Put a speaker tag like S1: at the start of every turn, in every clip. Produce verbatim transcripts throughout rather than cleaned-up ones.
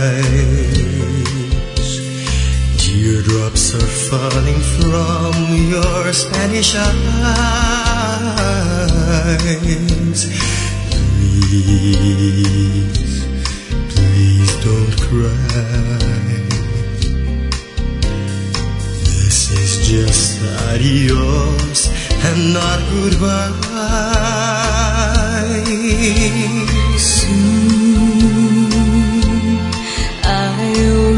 S1: eyes. Teardrops are falling from your Spanish eyes. Please, please don't cry. This is just adios and not goodbye.
S2: Soon I'll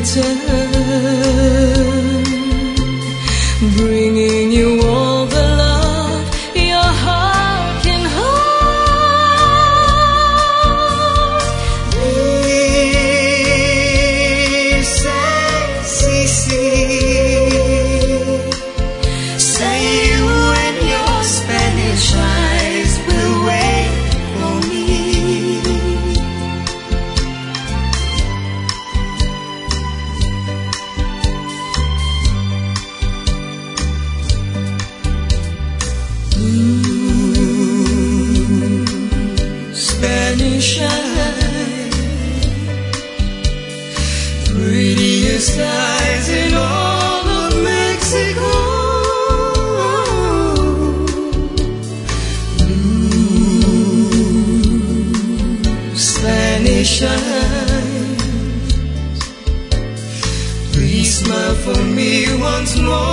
S2: return, bringing you all the love your heart can hold.
S1: Please say, see, see. Say you and your Spanish eyes will wait for me. Ooh, Spanish eyes, prettiest eyes in all of Mexico. Spanish eyes, please smile for me once more.